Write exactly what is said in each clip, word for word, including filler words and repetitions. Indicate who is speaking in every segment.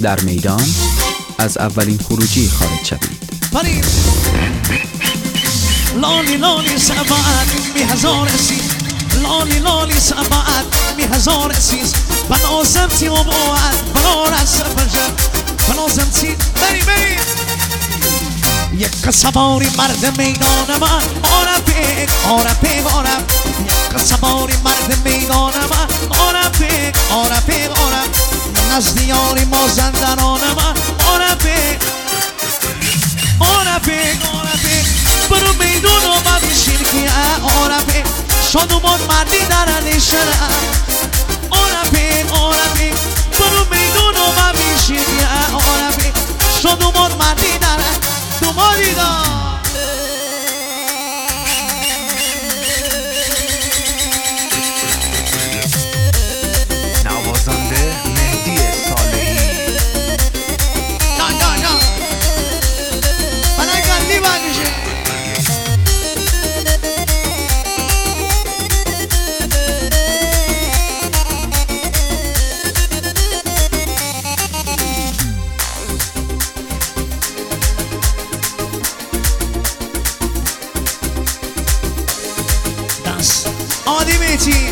Speaker 1: در میدان از اولین خروجی خارج شوید.
Speaker 2: لالی لالی سبعت می هزار سیز، لالی لالی سبعت می هزار سیز، بنازم تی و باید بنار از سفرجم، بنازم تی بری بری یک سواری مرد میدان من آره پیک آره پیک آره یک سواری مرد میدان من آره پیک آره پیک آره نزدیاری مازندران من آره پیک آره پیک آره پیک برو میدون و من شیرکی آره پیک شادومان مردی درنی شده آره پیک آره پیک برو میدون و من شیرکی آره پیک شادومان مردی درنی تو مالیدا
Speaker 3: نوازنده مهدی صالحی.
Speaker 2: نه نه نه من اگلی بگیشه آدی میتی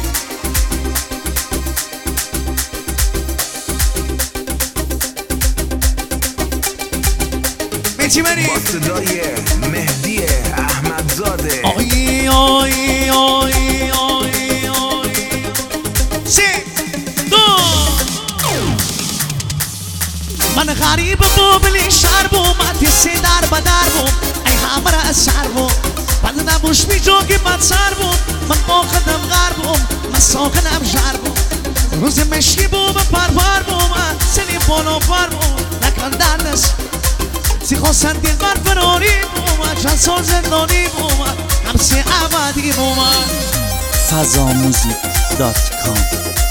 Speaker 2: میتی منی
Speaker 3: با صدای مهدی احمدزاده.
Speaker 2: آی آی آی آی آی سی دو من غریب بوبلی شهر بوم سی در بدر بوم ای همراه سر بوم بعد نبوش بی جوگی بد سر بوم من با خدم غر بوم من ساکنم شهر بوم روز مشکی بوم پر پر بوم سنی بانو پر بوم نکن دردش سی خواستن دل بر فراری بوم چند سال زندانی بوم همسی عبدی بوم
Speaker 4: فضا موزیک دات کام.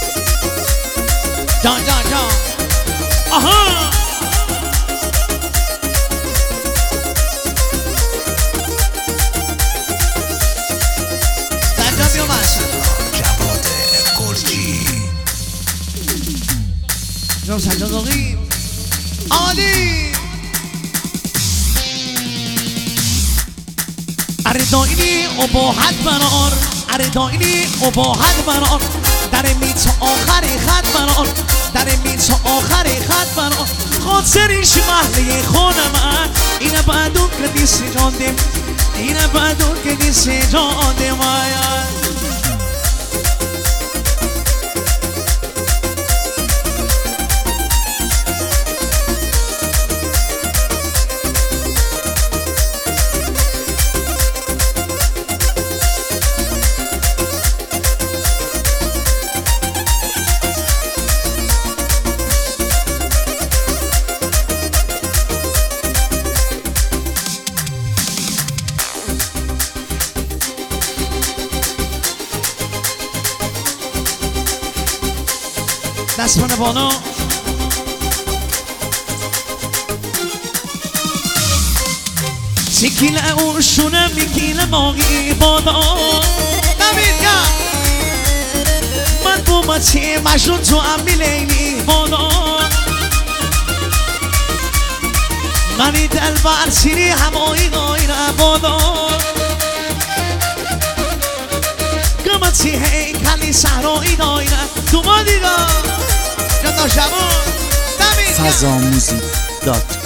Speaker 2: جان جان جان آها
Speaker 3: جواد گرجی
Speaker 2: جان سجاد آقی عالی اره داینی او با حد برار اره داینی او با حد برار در میت آخری خط برار در میت آخری خط برار خاطریش محله خونه من اینه بعدون که دیسی جان دیم اینه بعدون که دیسی جان دیم دست من بالا سیکیل اون شونه میکیل ماغی بادا نمید یا من بومتی مجنون تو امی لیلی بادا منی دل بر سیری همایی دایره بادا گمتی هی کلی سهرایی دایره تو ما دیگه فضا موزیک دات